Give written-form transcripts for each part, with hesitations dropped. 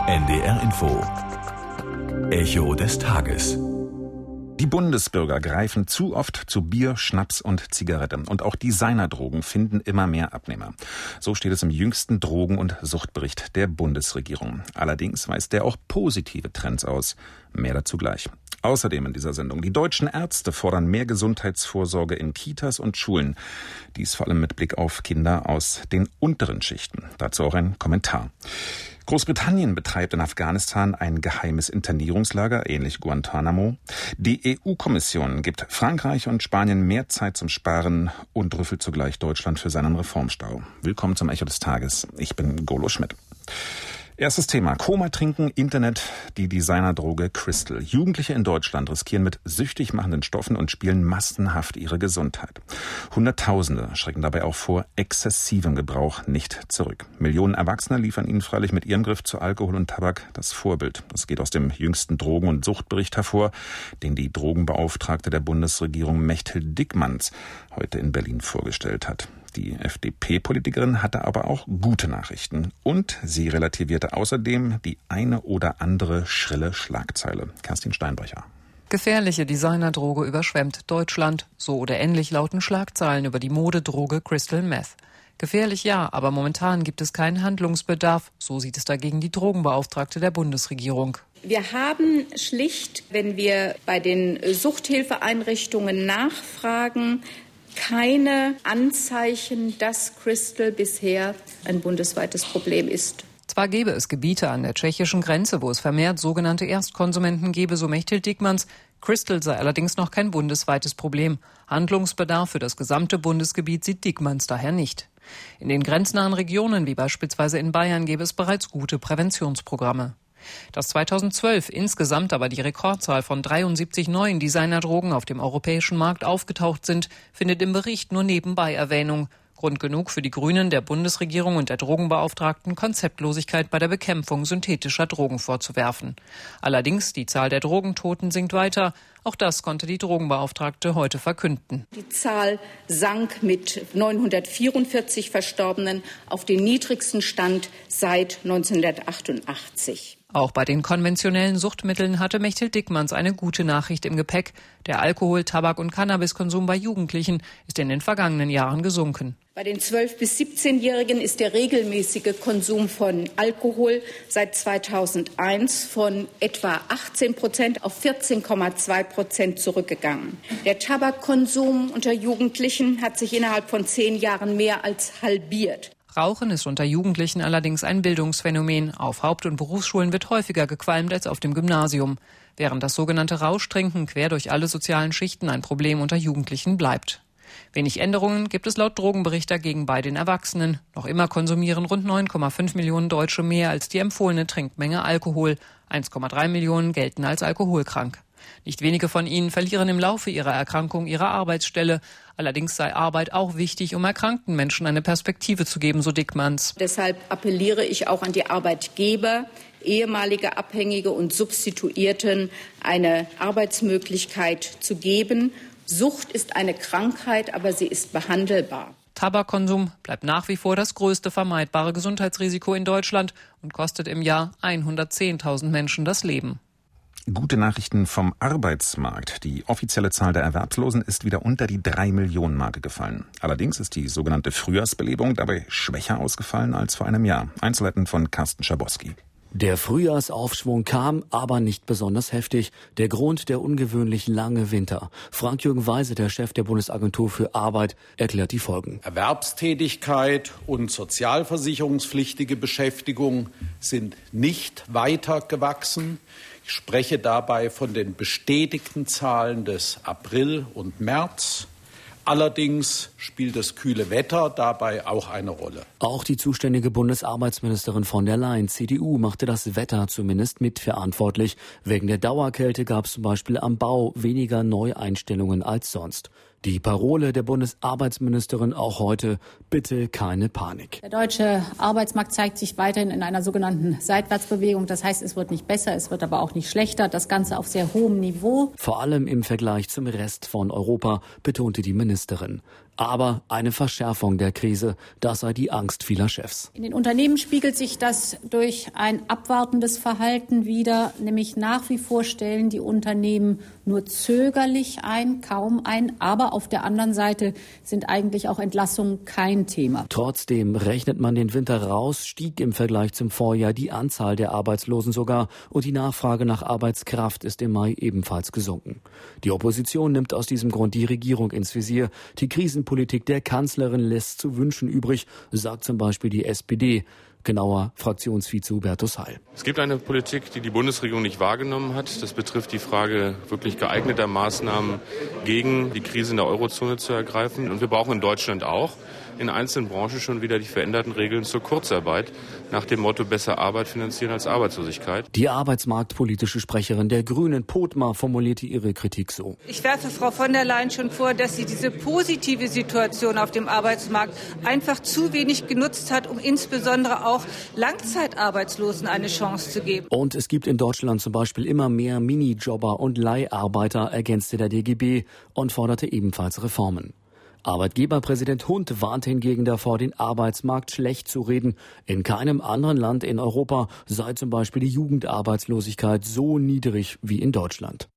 NDR Info. Echo des Tages. Die Bundesbürger greifen zu oft zu Bier, Schnaps und Zigarette. Und auch Designerdrogen finden immer mehr Abnehmer. So steht es im jüngsten Drogen- und Suchtbericht der Bundesregierung. Allerdings weist der auch positive Trends aus. Mehr dazu gleich. Außerdem in dieser Sendung: Die deutschen Ärzte fordern mehr Gesundheitsvorsorge in Kitas und Schulen. Dies vor allem mit Blick auf Kinder aus den unteren Schichten. Dazu auch ein Kommentar. Großbritannien betreibt in Afghanistan ein geheimes Internierungslager, ähnlich Guantanamo. Die EU-Kommission gibt Frankreich und Spanien mehr Zeit zum Sparen und rüffelt zugleich Deutschland für seinen Reformstau. Willkommen zum Echo des Tages. Ich bin Golo Schmidt. Erstes Thema: Koma trinken, Internet, die Designerdroge Crystal. Jugendliche in Deutschland riskieren mit süchtig machenden Stoffen und spielen massenhaft ihre Gesundheit. Hunderttausende schrecken dabei auch vor exzessivem Gebrauch nicht zurück. Millionen Erwachsene liefern ihnen freilich mit ihrem Griff zu Alkohol und Tabak das Vorbild. Das geht aus dem jüngsten Drogen- und Suchtbericht hervor, den die Drogenbeauftragte der Bundesregierung Mechthild Dickmanns heute in Berlin vorgestellt hat. Die FDP-Politikerin hatte aber auch gute Nachrichten. Und sie relativierte außerdem die eine oder andere schrille Schlagzeile. Kerstin Steinbrecher. Gefährliche Designerdroge überschwemmt Deutschland. So oder ähnlich lauten Schlagzeilen über die Modedroge Crystal Meth. Gefährlich ja, aber momentan gibt es keinen Handlungsbedarf. So sieht es dagegen die Drogenbeauftragte der Bundesregierung. Wir haben schlicht, wenn wir bei den Suchthilfeeinrichtungen nachfragen, keine Anzeichen, dass Crystal bisher ein bundesweites Problem ist. Zwar gäbe es Gebiete an der tschechischen Grenze, wo es vermehrt sogenannte Erstkonsumenten gäbe, so Mechthild Dickmanns. Crystal sei allerdings noch kein bundesweites Problem. Handlungsbedarf für das gesamte Bundesgebiet sieht Dickmanns daher nicht. In den grenznahen Regionen, wie beispielsweise in Bayern, gäbe es bereits gute Präventionsprogramme. Dass 2012 insgesamt aber die Rekordzahl von 73 neuen Designerdrogen auf dem europäischen Markt aufgetaucht sind, findet im Bericht nur nebenbei Erwähnung. Grund genug für die Grünen, der Bundesregierung und der Drogenbeauftragten, Konzeptlosigkeit bei der Bekämpfung synthetischer Drogen vorzuwerfen. Allerdings, die Zahl der Drogentoten sinkt weiter. Auch das konnte die Drogenbeauftragte heute verkünden. Die Zahl sank mit 944 Verstorbenen auf den niedrigsten Stand seit 1988. Auch bei den konventionellen Suchtmitteln hatte Mechthild Dickmanns eine gute Nachricht im Gepäck. Der Alkohol-, Tabak- und Cannabiskonsum bei Jugendlichen ist in den vergangenen Jahren gesunken. Bei den 12- bis 17-Jährigen ist der regelmäßige Konsum von Alkohol seit 2001 von etwa 18% auf 14,2% zurückgegangen. Der Tabakkonsum unter Jugendlichen hat sich innerhalb von 10 Jahren mehr als halbiert. Rauchen ist unter Jugendlichen allerdings ein Bildungsphänomen. Auf Haupt- und Berufsschulen wird häufiger gequalmt als auf dem Gymnasium, während das sogenannte Rauschtrinken quer durch alle sozialen Schichten ein Problem unter Jugendlichen bleibt. Wenig Änderungen gibt es laut Drogenbericht dagegen bei den Erwachsenen. Noch immer konsumieren rund 9,5 Millionen Deutsche mehr als die empfohlene Trinkmenge Alkohol. 1,3 Millionen gelten als alkoholkrank. Nicht wenige von ihnen verlieren im Laufe ihrer Erkrankung ihre Arbeitsstelle. Allerdings sei Arbeit auch wichtig, um erkrankten Menschen eine Perspektive zu geben, so Dickmanns. Deshalb appelliere ich auch an die Arbeitgeber, ehemalige Abhängige und Substituierten eine Arbeitsmöglichkeit zu geben. Sucht ist eine Krankheit, aber sie ist behandelbar. Tabakkonsum bleibt nach wie vor das größte vermeidbare Gesundheitsrisiko in Deutschland und kostet im Jahr 110.000 Menschen das Leben. Gute Nachrichten vom Arbeitsmarkt. Die offizielle Zahl der Erwerbslosen ist wieder unter die 3-Millionen-Marke gefallen. Allerdings ist die sogenannte Frühjahrsbelebung dabei schwächer ausgefallen als vor einem Jahr. Einzelheiten von Carsten Schabowski. Der Frühjahrsaufschwung kam, aber nicht besonders heftig. Der Grund: der ungewöhnlich lange Winter. Frank-Jürgen Weise, der Chef der Bundesagentur für Arbeit, erklärt die Folgen. Erwerbstätigkeit und sozialversicherungspflichtige Beschäftigung sind nicht weiter gewachsen. Ich spreche dabei von den bestätigten Zahlen des April und März. Allerdings spielt das kühle Wetter dabei auch eine Rolle. Auch die zuständige Bundesarbeitsministerin von der Leyen, CDU, machte das Wetter zumindest mitverantwortlich. Wegen der Dauerkälte gab es zum Beispiel am Bau weniger Neueinstellungen als sonst. Die Parole der Bundesarbeitsministerin auch heute: bitte keine Panik. Der deutsche Arbeitsmarkt zeigt sich weiterhin in einer sogenannten Seitwärtsbewegung. Das heißt, es wird nicht besser, es wird aber auch nicht schlechter. Das Ganze auf sehr hohem Niveau. Vor allem im Vergleich zum Rest von Europa, betonte die Ministerin. Aber eine Verschärfung der Krise, das sei die Angst vieler Chefs. In den Unternehmen spiegelt sich das durch ein abwartendes Verhalten wider, nämlich nach wie vor stellen die Unternehmen nur zögerlich ein, kaum ein, aber auf der anderen Seite sind eigentlich auch Entlassungen kein Thema. Trotzdem rechnet man den Winter raus, stieg im Vergleich zum Vorjahr die Anzahl der Arbeitslosen sogar und die Nachfrage nach Arbeitskraft ist im Mai ebenfalls gesunken. Die Opposition nimmt aus diesem Grund die Regierung ins Visier. Die Krisenpolitik der Kanzlerin lässt zu wünschen übrig, sagt zum Beispiel die SPD. Genauer Fraktionsvize Hubertus Heil. Es gibt eine Politik, die die Bundesregierung nicht wahrgenommen hat. Das betrifft die Frage wirklich geeigneter Maßnahmen gegen die Krise in der Eurozone zu ergreifen. Und wir brauchen in Deutschland auch in einzelnen Branchen schon wieder die veränderten Regeln zur Kurzarbeit nach dem Motto besser Arbeit finanzieren als Arbeitslosigkeit. Die arbeitsmarktpolitische Sprecherin der Grünen, Pothmer, formulierte ihre Kritik so. Ich werfe Frau von der Leyen schon vor, dass sie diese positive Situation auf dem Arbeitsmarkt einfach zu wenig genutzt hat, um insbesondere auch Langzeitarbeitslosen eine Chance zu geben. Und es gibt in Deutschland zum Beispiel immer mehr Minijobber und Leiharbeiter, ergänzte der DGB und forderte ebenfalls Reformen. Arbeitgeberpräsident Hund warnte hingegen davor, den Arbeitsmarkt schlecht zu reden. In keinem anderen Land in Europa sei zum Beispiel die Jugendarbeitslosigkeit so niedrig wie in Deutschland.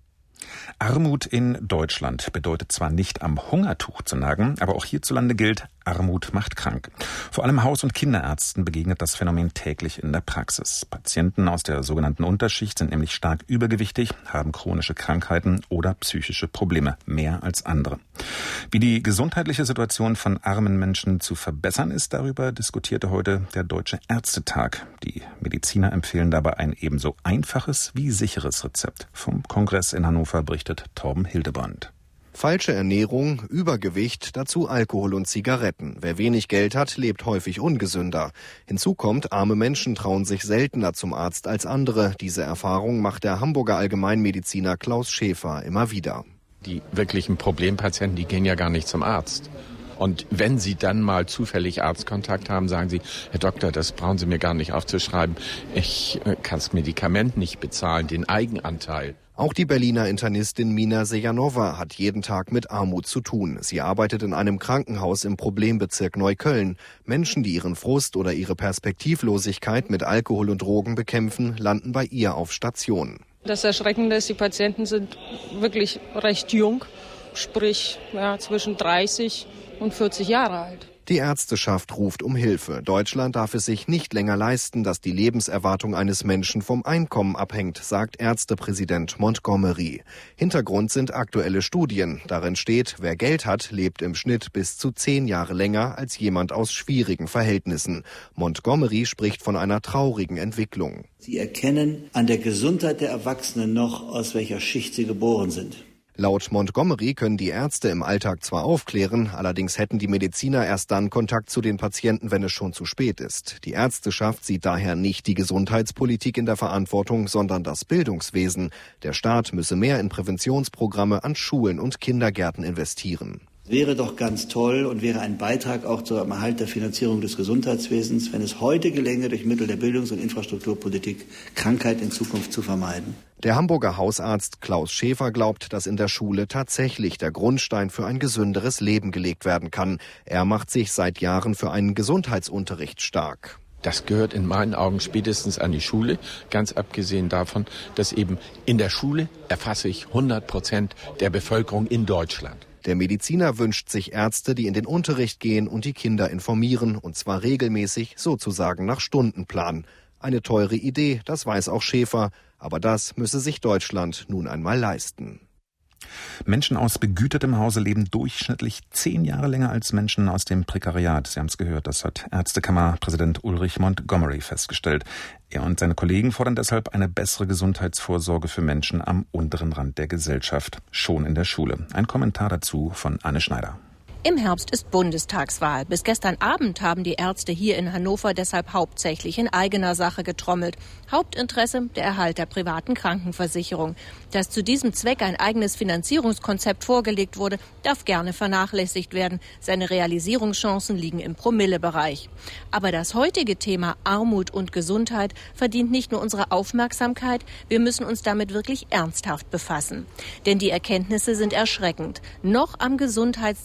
Armut in Deutschland bedeutet zwar nicht am Hungertuch zu nagen, aber auch hierzulande gilt, Armut macht krank. Vor allem Haus- und Kinderärzten begegnet das Phänomen täglich in der Praxis. Patienten aus der sogenannten Unterschicht sind nämlich stark übergewichtig, haben chronische Krankheiten oder psychische Probleme, mehr als andere. Wie die gesundheitliche Situation von armen Menschen zu verbessern ist, darüber diskutierte heute der Deutsche Ärztetag. Die Mediziner empfehlen dabei ein ebenso einfaches wie sicheres Rezept. Vom Kongress in Hannover berichtet Torben Hildebrand. Falsche Ernährung, Übergewicht, dazu Alkohol und Zigaretten. Wer wenig Geld hat, lebt häufig ungesünder. Hinzu kommt, arme Menschen trauen sich seltener zum Arzt als andere. Diese Erfahrung macht der Hamburger Allgemeinmediziner Klaus Schäfer immer wieder. Die wirklichen Problempatienten, die gehen ja gar nicht zum Arzt. Und wenn Sie dann mal zufällig Arztkontakt haben, sagen Sie, Herr Doktor, das brauchen Sie mir gar nicht aufzuschreiben. Ich kann das Medikament nicht bezahlen, den Eigenanteil. Auch die Berliner Internistin Mina Sejanova hat jeden Tag mit Armut zu tun. Sie arbeitet in einem Krankenhaus im Problembezirk Neukölln. Menschen, die ihren Frust oder ihre Perspektivlosigkeit mit Alkohol und Drogen bekämpfen, landen bei ihr auf Station. Das Erschreckende ist, die Patienten sind wirklich recht jung, sprich zwischen 30 und 40 Jahre alt. Die Ärzteschaft ruft um Hilfe. Deutschland darf es sich nicht länger leisten, dass die Lebenserwartung eines Menschen vom Einkommen abhängt, sagt Ärztepräsident Montgomery. Hintergrund sind aktuelle Studien. Darin steht, wer Geld hat, lebt im Schnitt bis zu 10 Jahre länger als jemand aus schwierigen Verhältnissen. Montgomery spricht von einer traurigen Entwicklung. Sie erkennen an der Gesundheit der Erwachsenen noch, aus welcher Schicht sie geboren sind. Laut Montgomery können die Ärzte im Alltag zwar aufklären, allerdings hätten die Mediziner erst dann Kontakt zu den Patienten, wenn es schon zu spät ist. Die Ärzteschaft sieht daher nicht die Gesundheitspolitik in der Verantwortung, sondern das Bildungswesen. Der Staat müsse mehr in Präventionsprogramme an Schulen und Kindergärten investieren. Wäre doch ganz toll und wäre ein Beitrag auch zum Erhalt der Finanzierung des Gesundheitswesens, wenn es heute gelänge, durch Mittel der Bildungs- und Infrastrukturpolitik Krankheit in Zukunft zu vermeiden. Der Hamburger Hausarzt Klaus Schäfer glaubt, dass in der Schule tatsächlich der Grundstein für ein gesünderes Leben gelegt werden kann. Er macht sich seit Jahren für einen Gesundheitsunterricht stark. Das gehört in meinen Augen spätestens an die Schule, ganz abgesehen davon, dass eben in der Schule erfasse ich 100% der Bevölkerung in Deutschland. Der Mediziner wünscht sich Ärzte, die in den Unterricht gehen und die Kinder informieren, und zwar regelmäßig, sozusagen nach Stundenplan. Eine teure Idee, das weiß auch Schäfer, aber das müsse sich Deutschland nun einmal leisten. Menschen aus begütertem Hause leben durchschnittlich 10 Jahre länger als Menschen aus dem Prekariat. Sie haben es gehört, das hat Ärztekammerpräsident Ulrich Montgomery festgestellt. Er und seine Kollegen fordern deshalb eine bessere Gesundheitsvorsorge für Menschen am unteren Rand der Gesellschaft, schon in der Schule. Ein Kommentar dazu von Anne Schneider. Im Herbst ist Bundestagswahl. Bis gestern Abend haben die Ärzte hier in Hannover deshalb hauptsächlich in eigener Sache getrommelt. Hauptinteresse der Erhalt der privaten Krankenversicherung. Dass zu diesem Zweck ein eigenes Finanzierungskonzept vorgelegt wurde, darf gerne vernachlässigt werden. Seine Realisierungschancen liegen im Promillebereich. Aber das heutige Thema Armut und Gesundheit verdient nicht nur unsere Aufmerksamkeit, wir müssen uns damit wirklich ernsthaft befassen. Denn die Erkenntnisse sind erschreckend. Noch am Gesundheitszustand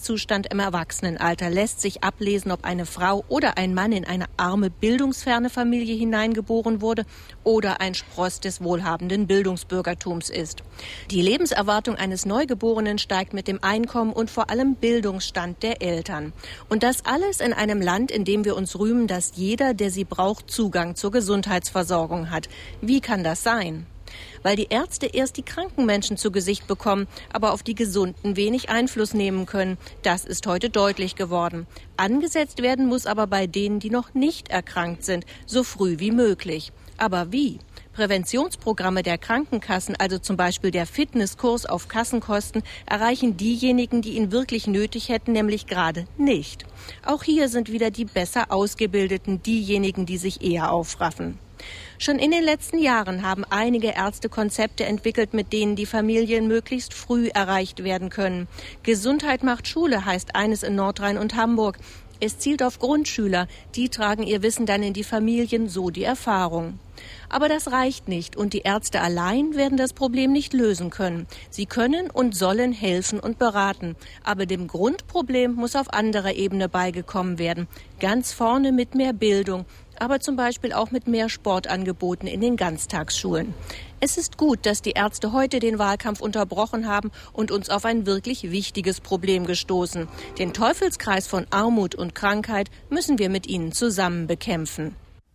und im Erwachsenenalter lässt sich ablesen, ob eine Frau oder ein Mann in eine arme, bildungsferne Familie hineingeboren wurde oder ein Spross des wohlhabenden Bildungsbürgertums ist. Die Lebenserwartung eines Neugeborenen steigt mit dem Einkommen und vor allem Bildungsstand der Eltern. Und das alles in einem Land, in dem wir uns rühmen, dass jeder, der sie braucht, Zugang zur Gesundheitsversorgung hat. Wie kann das sein? Weil die Ärzte erst die kranken Menschen zu Gesicht bekommen, aber auf die Gesunden wenig Einfluss nehmen können. Das ist heute deutlich geworden. Angesetzt werden muss aber bei denen, die noch nicht erkrankt sind, so früh wie möglich. Aber wie? Präventionsprogramme der Krankenkassen, also zum Beispiel der Fitnesskurs auf Kassenkosten, erreichen diejenigen, die ihn wirklich nötig hätten, nämlich gerade nicht. Auch hier sind wieder die besser Ausgebildeten diejenigen, die sich eher aufraffen. Schon in den letzten Jahren haben einige Ärzte Konzepte entwickelt, mit denen die Familien möglichst früh erreicht werden können. Gesundheit macht Schule heißt eines in Nordrhein und Hamburg. Es zielt auf Grundschüler. Die tragen ihr Wissen dann in die Familien, so die Erfahrung. Aber das reicht nicht und die Ärzte allein werden das Problem nicht lösen können. Sie können und sollen helfen und beraten. Aber dem Grundproblem muss auf anderer Ebene beigekommen werden. Ganz vorne mit mehr Bildung, aber zum Beispiel auch mit mehr Sportangeboten in den Ganztagsschulen. Es ist gut, dass die Ärzte heute den Wahlkampf unterbrochen haben und uns auf ein wirklich wichtiges Problem gestoßen. Den Teufelskreis von Armut und Krankheit müssen wir mit ihnen zusammen bekämpfen.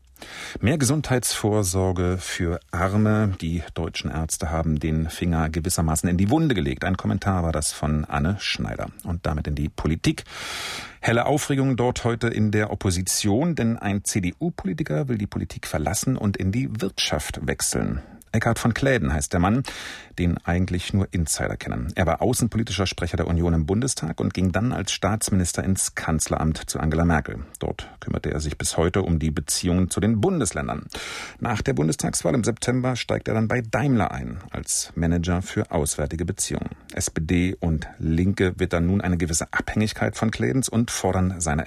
Mehr Gesundheitsvorsorge für Arme. Die deutschen Ärzte haben den Finger gewissermaßen in die Wunde gelegt. Ein Kommentar war das von Anne Schneider. Und damit in die Politik. Helle Aufregung dort heute in der Opposition, denn ein CDU-Politiker will die Politik verlassen und in die Wirtschaft wechseln. Eckhard von Kläden heißt der Mann, den eigentlich nur Insider kennen. Er war außenpolitischer Sprecher der Union im Bundestag und ging dann als Staatsminister ins Kanzleramt zu Angela Merkel. Dort kümmerte er sich bis heute um die Beziehungen zu den Bundesländern. Nach der Bundestagswahl im September steigt er dann bei Daimler ein, als Manager für auswärtige Beziehungen. SPD und Linke wittern nun eine gewisse Abhängigkeit von Klädens und fordern seine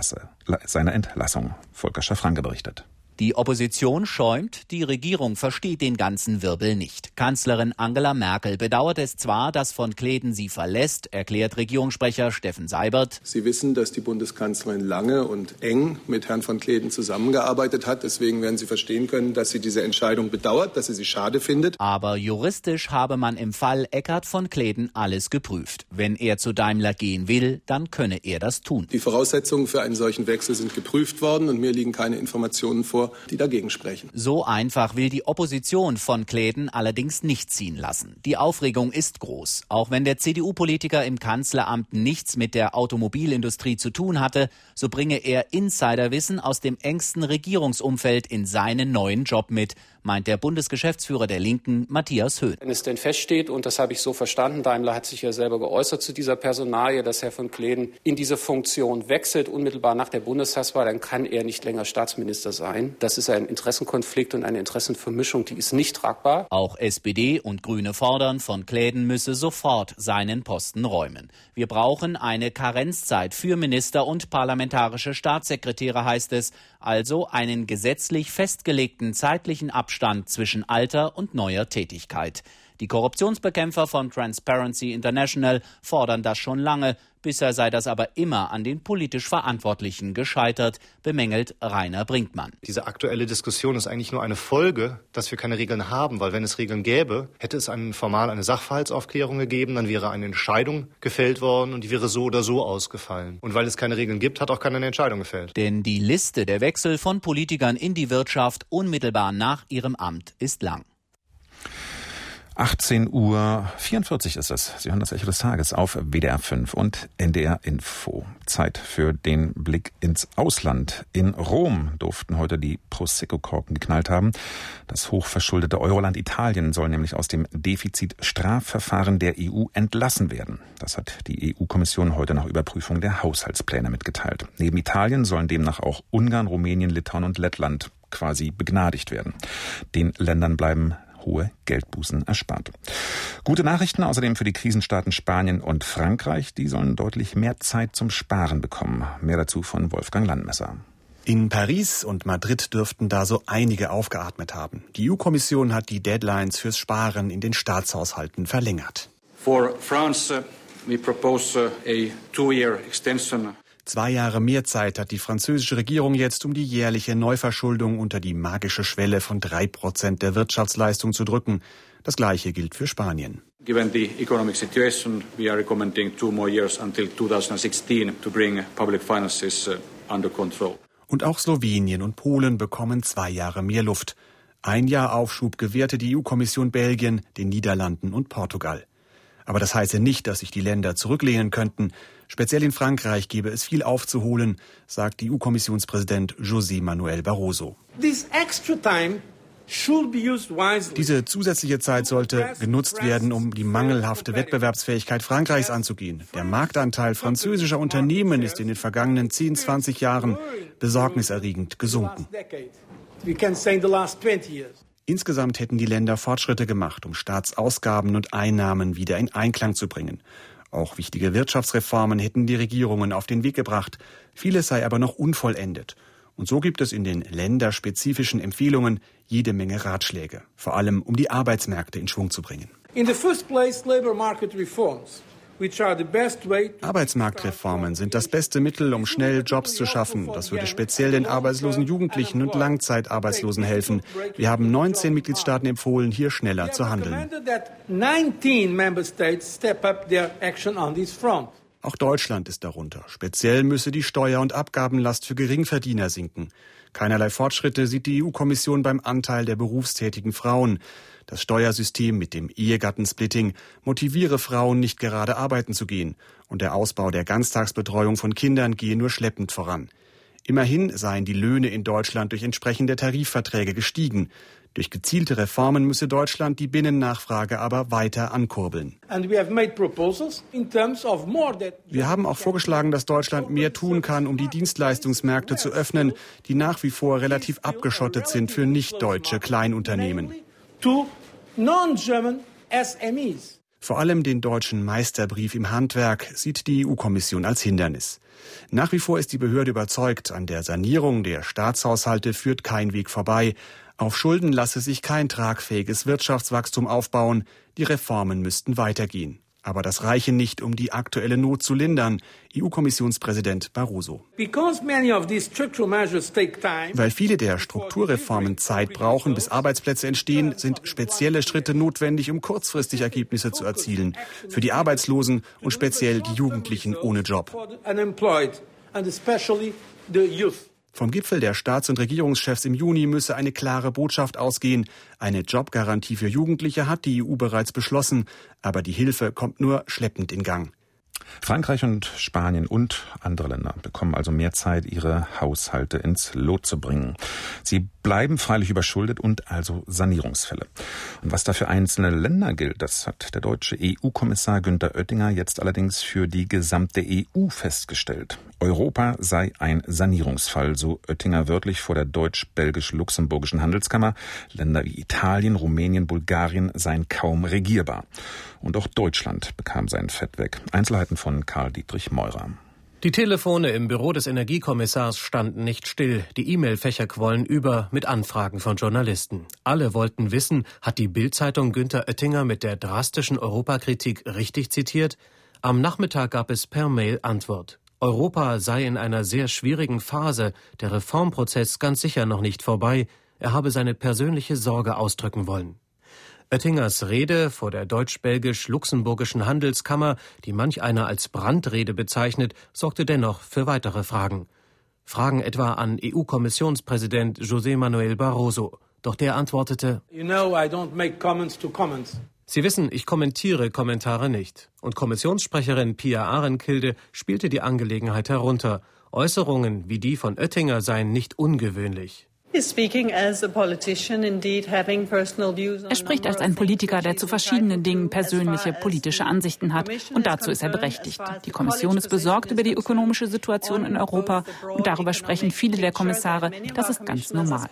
Entlassung. Volker Schaffranke berichtet. Die Opposition schäumt, die Regierung versteht den ganzen Wirbel nicht. Kanzlerin Angela Merkel bedauert es zwar, dass von Kläden sie verlässt, erklärt Regierungssprecher Steffen Seibert. Sie wissen, dass die Bundeskanzlerin lange und eng mit Herrn von Kläden zusammengearbeitet hat. Deswegen werden Sie verstehen können, dass sie diese Entscheidung bedauert, dass sie sie schade findet. Aber juristisch habe man im Fall Eckhard von Kläden alles geprüft. Wenn er zu Daimler gehen will, dann könne er das tun. Die Voraussetzungen für einen solchen Wechsel sind geprüft worden und mir liegen keine Informationen vor, die dagegen sprechen. So einfach will die Opposition von Kläden allerdings nicht ziehen lassen. Die Aufregung ist groß. Auch wenn der CDU-Politiker im Kanzleramt nichts mit der Automobilindustrie zu tun hatte, so bringe er Insiderwissen aus dem engsten Regierungsumfeld in seinen neuen Job mit, meint der Bundesgeschäftsführer der Linken, Matthias Höhn. Wenn es denn feststeht, und das habe ich so verstanden, Daimler hat sich ja selber geäußert zu dieser Personalie, dass Herr von Kläden in diese Funktion wechselt, unmittelbar nach der Bundestagswahl, dann kann er nicht länger Staatsminister sein. Das ist ein Interessenkonflikt und eine Interessenvermischung, die ist nicht tragbar. Auch SPD und Grüne fordern, von Kläden müsse sofort seinen Posten räumen. Wir brauchen eine Karenzzeit für Minister und parlamentarische Staatssekretäre, heißt es, also einen gesetzlich festgelegten zeitlichen Abstand zwischen alter und neuer Tätigkeit. Die Korruptionsbekämpfer von Transparency International fordern das schon lange. Bisher sei das aber immer an den politisch Verantwortlichen gescheitert, bemängelt Rainer Brinkmann. Diese aktuelle Diskussion ist eigentlich nur eine Folge, dass wir keine Regeln haben, weil wenn es Regeln gäbe, hätte es formal eine Sachverhaltsaufklärung gegeben, dann wäre eine Entscheidung gefällt worden und die wäre so oder so ausgefallen. Und weil es keine Regeln gibt, hat auch keiner eine Entscheidung gefällt. Denn die Liste der Wechsel von Politikern in die Wirtschaft unmittelbar nach ihrem Amt ist lang. 18:44 Uhr ist es. Sie hören das Echo des Tages auf WDR 5 und NDR Info. Zeit für den Blick ins Ausland. In Rom durften heute die Prosecco-Korken geknallt haben. Das hochverschuldete Euroland Italien soll nämlich aus dem Defizitstrafverfahren der EU entlassen werden. Das hat die EU-Kommission heute nach Überprüfung der Haushaltspläne mitgeteilt. Neben Italien sollen demnach auch Ungarn, Rumänien, Litauen und Lettland quasi begnadigt werden. Den Ländern bleiben hohe Geldbußen erspart. Gute Nachrichten außerdem für die Krisenstaaten Spanien und Frankreich. Die sollen deutlich mehr Zeit zum Sparen bekommen. Mehr dazu von Wolfgang Landmesser. In Paris und Madrid dürften da so einige aufgeatmet haben. Die EU-Kommission hat die Deadlines fürs Sparen in den Staatshaushalten verlängert. For France, We propose a 2-year extension. 2 Jahre mehr Zeit hat die französische Regierung jetzt, um die jährliche Neuverschuldung unter die magische Schwelle von 3% der Wirtschaftsleistung zu drücken. Das Gleiche gilt für Spanien. Given the economic situation, we are recommending 2 more years until 2016 to bring public finances under control. Und auch Slowenien und Polen bekommen 2 Jahre mehr Luft. 1 Jahr Aufschub gewährte die EU-Kommission Belgien, den Niederlanden und Portugal. Aber das heiße nicht, dass sich die Länder zurücklehnen könnten. Speziell in Frankreich gebe es viel aufzuholen, sagt EU-Kommissionspräsident José Manuel Barroso. Diese zusätzliche Zeit sollte genutzt werden, um die mangelhafte Wettbewerbsfähigkeit Frankreichs anzugehen. Der Marktanteil französischer Unternehmen ist in den vergangenen 10-20 Jahren besorgniserregend gesunken. Insgesamt hätten die Länder Fortschritte gemacht, um Staatsausgaben und Einnahmen wieder in Einklang zu bringen. Auch wichtige Wirtschaftsreformen hätten die Regierungen auf den Weg gebracht. Vieles sei aber noch unvollendet. Und so gibt es in den länderspezifischen Empfehlungen jede Menge Ratschläge, vor allem um die Arbeitsmärkte in Schwung zu bringen. In the first place, labor market reforms. Arbeitsmarktreformen sind das beste Mittel, um schnell Jobs zu schaffen. Das würde speziell den arbeitslosen Jugendlichen und Langzeitarbeitslosen helfen. Wir haben 19 Mitgliedstaaten empfohlen, hier schneller zu handeln. Auch Deutschland ist darunter. Speziell müsse die Steuer- und Abgabenlast für Geringverdiener sinken. Keinerlei Fortschritte sieht die EU-Kommission beim Anteil der berufstätigen Frauen. Das Steuersystem mit dem Ehegattensplitting motiviere Frauen, nicht gerade arbeiten zu gehen. Und der Ausbau der Ganztagsbetreuung von Kindern gehe nur schleppend voran. Immerhin seien die Löhne in Deutschland durch entsprechende Tarifverträge gestiegen. Durch gezielte Reformen müsse Deutschland die Binnennachfrage aber weiter ankurbeln. Wir haben auch vorgeschlagen, dass Deutschland mehr tun kann, um die Dienstleistungsmärkte zu öffnen, die nach wie vor relativ abgeschottet sind für nicht-deutsche Kleinunternehmen. Vor allem den deutschen Meisterbrief im Handwerk sieht die EU-Kommission als Hindernis. Nach wie vor ist die Behörde überzeugt, an der Sanierung der Staatshaushalte führt kein Weg vorbei. Auf Schulden lasse sich kein tragfähiges Wirtschaftswachstum aufbauen. Die Reformen müssten weitergehen. Aber das reiche nicht, um die aktuelle Not zu lindern, EU-Kommissionspräsident Barroso. Weil viele der Strukturreformen Zeit brauchen, bis Arbeitsplätze entstehen, sind spezielle Schritte notwendig, um kurzfristig Ergebnisse zu erzielen. Für die Arbeitslosen und speziell die Jugendlichen ohne Job. Vom Gipfel der Staats- und Regierungschefs im Juni müsse eine klare Botschaft ausgehen. Eine Jobgarantie für Jugendliche hat die EU bereits beschlossen, aber die Hilfe kommt nur schleppend in Gang. Frankreich und Spanien und andere Länder bekommen also mehr Zeit, ihre Haushalte ins Lot zu bringen. Sie bleiben freilich überschuldet und also Sanierungsfälle. Und was da für einzelne Länder gilt, das hat der deutsche EU-Kommissar Günther Oettinger jetzt allerdings für die gesamte EU festgestellt. Europa sei ein Sanierungsfall, so Oettinger wörtlich vor der deutsch-belgisch-luxemburgischen Handelskammer. Länder wie Italien, Rumänien, Bulgarien seien kaum regierbar. Und auch Deutschland bekam sein Fett weg. Einzelheiten von Karl-Dietrich Meurer. Die Telefone im Büro des Energiekommissars standen nicht still. Die E-Mail-Fächer quollen über mit Anfragen von Journalisten. Alle wollten wissen, hat die Bild-Zeitung Günther Oettinger mit der drastischen Europakritik richtig zitiert? Am Nachmittag gab es per Mail Antwort. Europa sei in einer sehr schwierigen Phase, der Reformprozess ganz sicher noch nicht vorbei. Er habe seine persönliche Sorge ausdrücken wollen. Oettingers Rede vor der deutsch-belgisch-luxemburgischen Handelskammer, die manch einer als Brandrede bezeichnet, sorgte dennoch für weitere Fragen. Fragen etwa an EU-Kommissionspräsident José Manuel Barroso. Doch der antwortete: Sie wissen, ich kommentiere Kommentare nicht. Und Kommissionssprecherin Pia Ahrenkilde spielte die Angelegenheit herunter. Äußerungen wie die von Oettinger seien nicht ungewöhnlich. Er spricht als ein Politiker, der zu verschiedenen Dingen persönliche politische Ansichten hat. Und dazu ist er berechtigt. Die Kommission ist besorgt über die ökonomische Situation in Europa. Und darüber sprechen viele der Kommissare. Das ist ganz normal.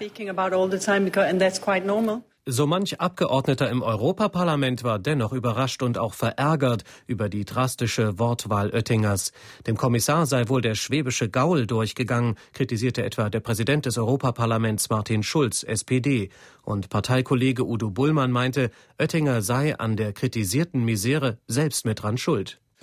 So manch Abgeordneter im Europaparlament war dennoch überrascht und auch verärgert über die drastische Wortwahl Oettingers. Dem Kommissar sei wohl der schwäbische Gaul durchgegangen, kritisierte etwa der Präsident des Europaparlaments Martin Schulz, SPD. Und Parteikollege Udo Bullmann meinte, Oettinger sei an der kritisierten Misere selbst mit dran schuld.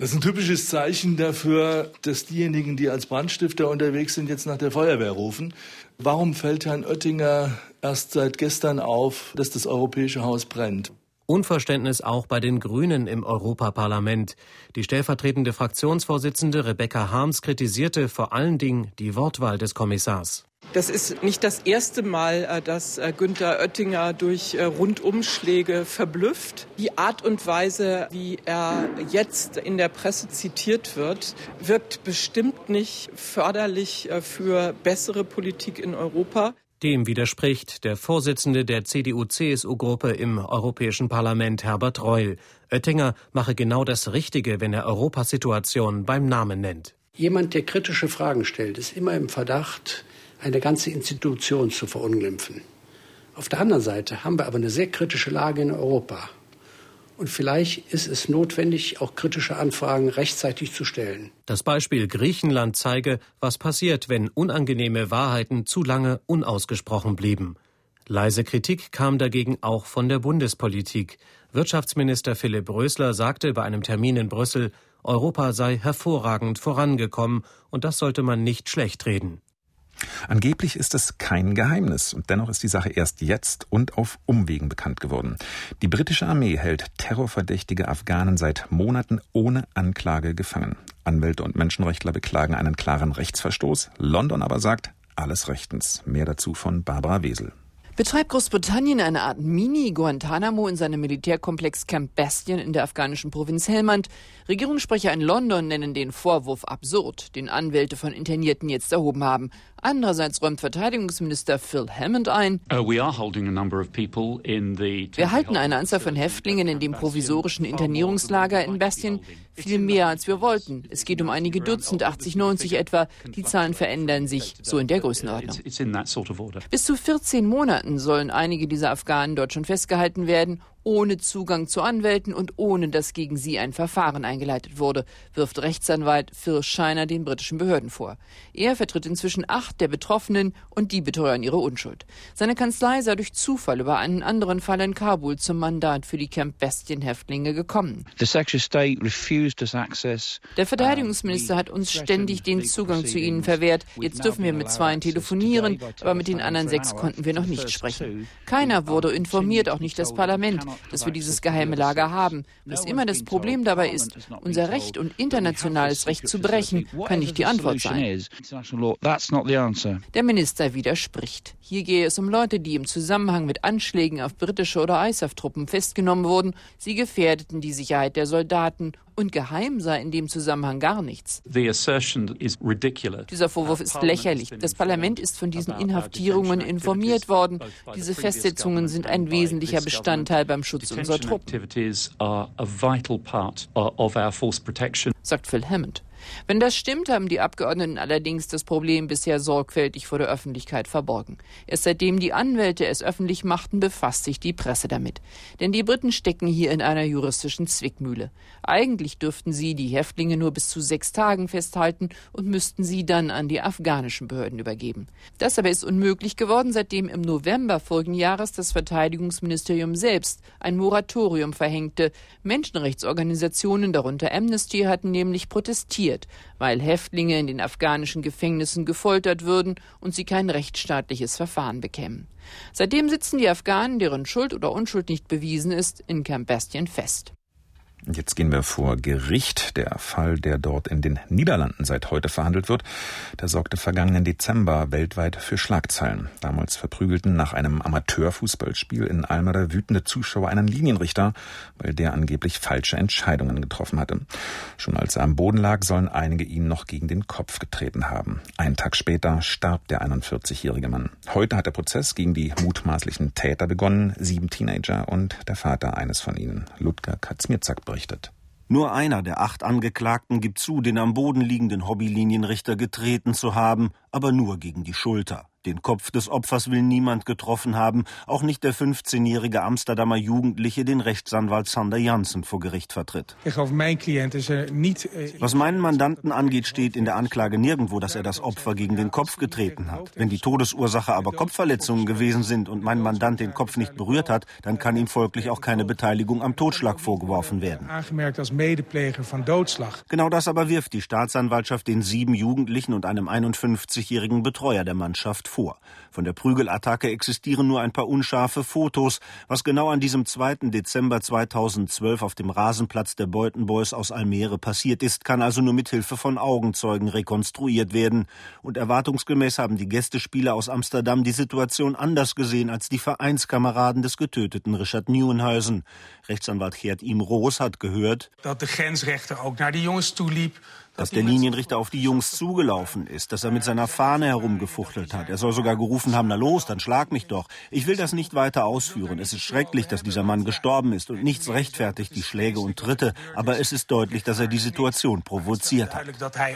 Das ist ein typisches Zeichen dafür, dass diejenigen, die als Brandstifter unterwegs sind, jetzt nach der Feuerwehr rufen. Warum fällt Herrn Oettinger erst seit gestern auf, dass das Europäische Haus brennt? Unverständnis auch bei den Grünen im Europaparlament. Die stellvertretende Fraktionsvorsitzende Rebecca Harms kritisierte vor allen Dingen die Wortwahl des Kommissars. Das ist nicht das erste Mal, dass Günther Oettinger durch Rundumschläge verblüfft. Die Art und Weise, wie er jetzt in der Presse zitiert wird, wirkt bestimmt nicht förderlich für bessere Politik in Europa. Dem widerspricht der Vorsitzende der CDU-CSU-Gruppe im Europäischen Parlament, Herbert Reul. Oettinger mache genau das Richtige, wenn er Europas Situation beim Namen nennt. Jemand, der kritische Fragen stellt, ist immer im Verdacht, eine ganze Institution zu verunglimpfen. Auf der anderen Seite haben wir aber eine sehr kritische Lage in Europa. Und vielleicht ist es notwendig, auch kritische Anfragen rechtzeitig zu stellen. Das Beispiel Griechenland zeige, was passiert, wenn unangenehme Wahrheiten zu lange unausgesprochen blieben. Leise Kritik kam dagegen auch von der Bundespolitik. Wirtschaftsminister Philipp Rösler sagte bei einem Termin in Brüssel, Europa sei hervorragend vorangekommen und das sollte man nicht schlecht reden. Angeblich ist es kein Geheimnis und dennoch ist die Sache erst jetzt und auf Umwegen bekannt geworden. Die britische Armee hält terrorverdächtige Afghanen seit Monaten ohne Anklage gefangen. Anwälte und Menschenrechtler beklagen einen klaren Rechtsverstoß. London aber sagt, alles rechtens. Mehr dazu von Barbara Wesel. Betreibt Großbritannien eine Art Mini-Guantanamo in seinem Militärkomplex Camp Bastion in der afghanischen Provinz Helmand? Regierungssprecher in London nennen den Vorwurf absurd, den Anwälte von Internierten jetzt erhoben haben. Andererseits räumt Verteidigungsminister Phil Hammond ein, wir halten eine Anzahl von Häftlingen in dem provisorischen Internierungslager in Bastion, viel mehr als wir wollten. Es geht um einige Dutzend, 80, 90 etwa. Die Zahlen verändern sich, so in der Größenordnung. Bis zu 14 Monaten sollen einige dieser Afghanen dort schon festgehalten werden, ohne Zugang zu Anwälten und ohne dass gegen sie ein Verfahren eingeleitet wurde, wirft Rechtsanwalt Phil Shiner den britischen Behörden vor. Er vertritt inzwischen 8 der Betroffenen und die beteuern ihre Unschuld. Seine Kanzlei sei durch Zufall über einen anderen Fall in Kabul zum Mandat für die Camp Bastion-Häftlinge gekommen. Der Verteidigungsminister hat uns ständig den Zugang zu ihnen verwehrt. Jetzt dürfen wir mit 2 telefonieren, aber mit den anderen 6 konnten wir noch nicht sprechen. Keiner wurde informiert, auch nicht das Parlament, dass wir dieses geheime Lager haben. Was immer das Problem dabei ist, unser Recht und internationales Recht zu brechen, kann nicht die Antwort sein. Der Minister widerspricht. Hier gehe es um Leute, die im Zusammenhang mit Anschlägen auf britische oder ISAF-Truppen festgenommen wurden. Sie gefährdeten die Sicherheit der Soldaten. Und geheim sei in dem Zusammenhang gar nichts. Dieser Vorwurf ist lächerlich. Das Parlament ist von diesen Inhaftierungen informiert worden. Diese Festsetzungen sind ein wesentlicher Bestandteil beim Schutz unserer Truppen, sagt Phil Hammond. Wenn das stimmt, haben die Abgeordneten allerdings das Problem bisher sorgfältig vor der Öffentlichkeit verborgen. Erst seitdem die Anwälte es öffentlich machten, befasst sich die Presse damit. Denn die Briten stecken hier in einer juristischen Zwickmühle. Eigentlich dürften sie die Häftlinge nur bis zu 6 Tagen festhalten und müssten sie dann an die afghanischen Behörden übergeben. Das aber ist unmöglich geworden, seitdem im November vorigen Jahres das Verteidigungsministerium selbst ein Moratorium verhängte. Menschenrechtsorganisationen, darunter Amnesty, hatten nämlich protestiert, weil Häftlinge in den afghanischen Gefängnissen gefoltert würden und sie kein rechtsstaatliches Verfahren bekämen. Seitdem sitzen die Afghanen, deren Schuld oder Unschuld nicht bewiesen ist, in Camp Bastion fest. Jetzt gehen wir vor Gericht. Der Fall, der dort in den Niederlanden seit heute verhandelt wird, der sorgte vergangenen Dezember weltweit für Schlagzeilen. Damals verprügelten nach einem Amateurfußballspiel in Almere wütende Zuschauer einen Linienrichter, weil der angeblich falsche Entscheidungen getroffen hatte. Schon als er am Boden lag, sollen einige ihn noch gegen den Kopf getreten haben. Einen Tag später starb der 41-jährige Mann. Heute hat der Prozess gegen die mutmaßlichen Täter begonnen, 7 Teenager und der Vater eines von ihnen, Ludger Kaczmierzak, berichtet. Nur einer der 8 Angeklagten gibt zu, den am Boden liegenden Hobbylinienrichter getreten zu haben, aber nur gegen die Schulter. Den Kopf des Opfers will niemand getroffen haben, auch nicht der 15-jährige Amsterdamer Jugendliche, den Rechtsanwalt Sander Jansen vor Gericht vertritt. Was meinen Mandanten angeht, steht in der Anklage nirgendwo, dass er das Opfer gegen den Kopf getreten hat. Wenn die Todesursache aber Kopfverletzungen gewesen sind und mein Mandant den Kopf nicht berührt hat, dann kann ihm folglich auch keine Beteiligung am Totschlag vorgeworfen werden. Genau das aber wirft die Staatsanwaltschaft den 7 Jugendlichen und einem 51-jährigen Betreuer der Mannschaft vor. Von der Prügelattacke existieren nur ein paar unscharfe Fotos. Was genau an diesem 2. Dezember 2012 auf dem Rasenplatz der Bolton Boys aus Almere passiert ist, kann also nur mit Hilfe von Augenzeugen rekonstruiert werden. Und erwartungsgemäß haben die Gästespieler aus Amsterdam die Situation anders gesehen als die Vereinskameraden des getöteten Richard Nieuwenhuizen. Rechtsanwalt Gert Imroos hat gehört, dass der Linienrichter auf die Jungs zugelaufen ist, dass er mit seiner Fahne herumgefuchtelt hat. Er soll sogar gerufen haben, na los, dann schlag mich doch. Ich will das nicht weiter ausführen. Es ist schrecklich, dass dieser Mann gestorben ist und nichts rechtfertigt die Schläge und Tritte. Aber es ist deutlich, dass er die Situation provoziert hat.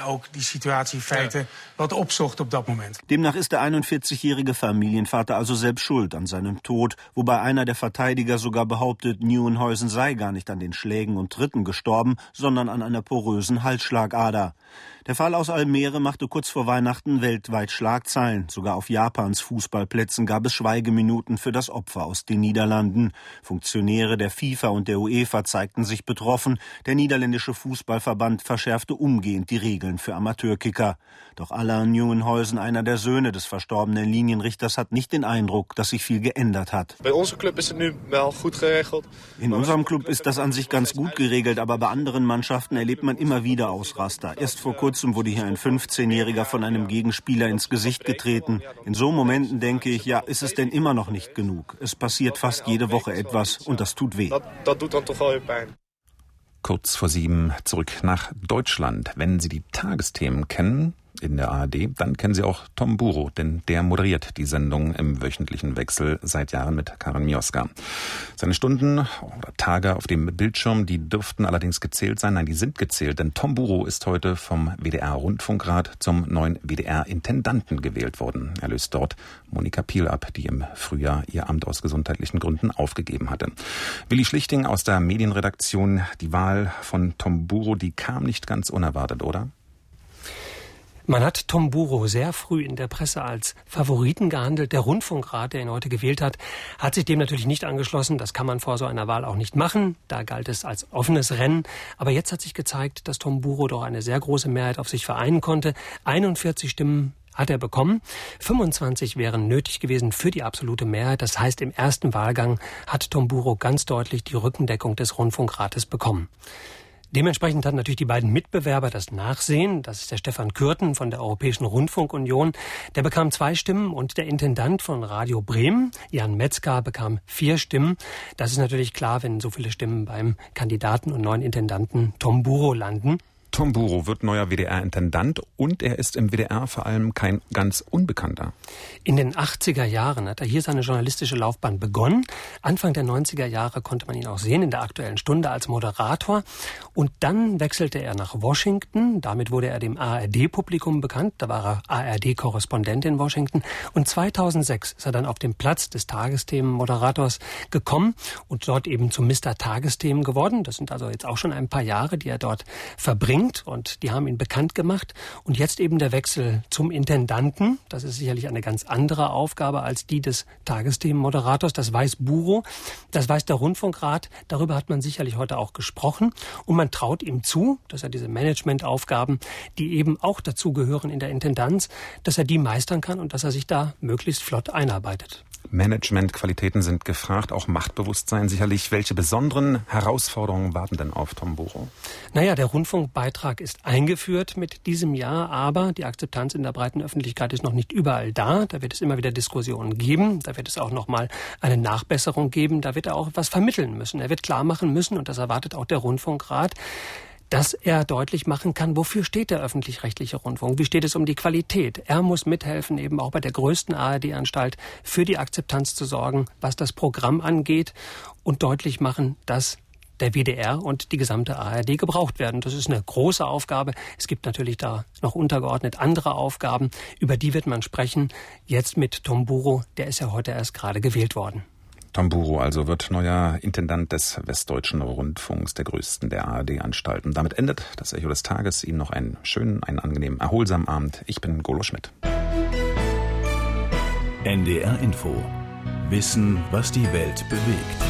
Demnach ist der 41-jährige Familienvater also selbst schuld an seinem Tod, wobei einer der Verteidiger sogar behauptet, Nieuwenhuizen sei gar nicht an den Schlägen und Tritten gestorben, sondern an einer porösen Halsschlagader. Der Fall aus Almere machte kurz vor Weihnachten weltweit Schlagzeilen. Sogar auf Japans Fußballplätzen gab es Schweigeminuten für das Opfer aus den Niederlanden. Funktionäre der FIFA und der UEFA zeigten sich betroffen. Der niederländische Fußballverband verschärfte umgehend die Regeln für Amateurkicker. Doch Alain Nieuwenhuizen, einer der Söhne des verstorbenen Linienrichters, hat nicht den Eindruck, dass sich viel geändert hat. In unserem Club ist das an sich ganz gut geregelt, aber bei anderen Mannschaften erlebt man immer wieder Ausraster. Erst vor kurzem wurde hier ein 15-Jähriger von einem Gegenspieler ins Gesicht getreten. In so Momenten denke ich, ja, ist es denn immer noch nicht genug? Es passiert fast jede Woche etwas und das tut weh. Kurz vor 7 zurück nach Deutschland. Wenn Sie die Tagesthemen kennen in der ARD, dann kennen Sie auch Tom Buro, denn der moderiert die Sendung im wöchentlichen Wechsel seit Jahren mit Karin Mioska. Seine Stunden oder Tage auf dem Bildschirm, die dürften allerdings gezählt sein. Nein, die sind gezählt, denn Tom Buro ist heute vom WDR-Rundfunkrat zum neuen WDR-Intendanten gewählt worden. Er löst dort Monika Piel ab, die im Frühjahr ihr Amt aus gesundheitlichen Gründen aufgegeben hatte. Willi Schlichting aus der Medienredaktion, die Wahl von Tom Buro, die kam nicht ganz unerwartet, oder? Man hat Tom Buro sehr früh in der Presse als Favoriten gehandelt. Der Rundfunkrat, der ihn heute gewählt hat, hat sich dem natürlich nicht angeschlossen. Das kann man vor so einer Wahl auch nicht machen. Da galt es als offenes Rennen. Aber jetzt hat sich gezeigt, dass Tom Buro doch eine sehr große Mehrheit auf sich vereinen konnte. 41 Stimmen hat er bekommen. 25 wären nötig gewesen für die absolute Mehrheit. Das heißt, im ersten Wahlgang hat Tom Buro ganz deutlich die Rückendeckung des Rundfunkrates bekommen. Dementsprechend hatten natürlich die beiden Mitbewerber das Nachsehen. Das ist der Stefan Kürten von der Europäischen Rundfunkunion. Der bekam 2 Stimmen und der Intendant von Radio Bremen, Jan Metzger, bekam 4 Stimmen. Das ist natürlich klar, wenn so viele Stimmen beim Kandidaten und neuen Intendanten Tom Buro landen. Tom Buro wird neuer WDR-Intendant und er ist im WDR vor allem kein ganz Unbekannter. In den 80er Jahren hat er hier seine journalistische Laufbahn begonnen. Anfang der 90er Jahre konnte man ihn auch sehen in der Aktuellen Stunde als Moderator. Und dann wechselte er nach Washington. Damit wurde er dem ARD-Publikum bekannt. Da war er ARD-Korrespondent in Washington. Und 2006 ist er dann auf den Platz des Tagesthemenmoderators gekommen und dort eben zum Mr. Tagesthemen geworden. Das sind also jetzt auch schon ein paar Jahre, die er dort verbringt. Und die haben ihn bekannt gemacht. Und jetzt eben der Wechsel zum Intendanten. Das ist sicherlich eine ganz andere Aufgabe als die des Tagesthemenmoderators. Das weiß Buro, das weiß der Rundfunkrat. Darüber hat man sicherlich heute auch gesprochen. Und man traut ihm zu, dass er diese Managementaufgaben, die eben auch dazugehören in der Intendanz, dass er die meistern kann und dass er sich da möglichst flott einarbeitet. Managementqualitäten sind gefragt, auch Machtbewusstsein sicherlich. Welche besonderen Herausforderungen warten denn auf Tom Buro? Naja, der Rundfunkbeitrag ist eingeführt mit diesem Jahr, aber die Akzeptanz in der breiten Öffentlichkeit ist noch nicht überall da. Da wird es immer wieder Diskussionen geben, da wird es auch noch mal eine Nachbesserung geben, da wird er auch was vermitteln müssen. Er wird klar machen müssen, und das erwartet auch der Rundfunkrat, dass er deutlich machen kann, wofür steht der öffentlich-rechtliche Rundfunk, wie steht es um die Qualität. Er muss mithelfen, eben auch bei der größten ARD-Anstalt für die Akzeptanz zu sorgen, was das Programm angeht, und deutlich machen, dass der WDR und die gesamte ARD gebraucht werden. Das ist eine große Aufgabe. Es gibt natürlich da noch untergeordnet andere Aufgaben. Über die wird man sprechen. Jetzt mit Tom Buro, der ist ja heute erst gerade gewählt worden. Tom Buro also wird neuer Intendant des Westdeutschen Rundfunks, der größten der ARD-Anstalten. Damit endet das Echo des Tages. Ihnen noch einen schönen, einen angenehmen, erholsamen Abend. Ich bin Golo Schmidt. NDR Info. Wissen, was die Welt bewegt.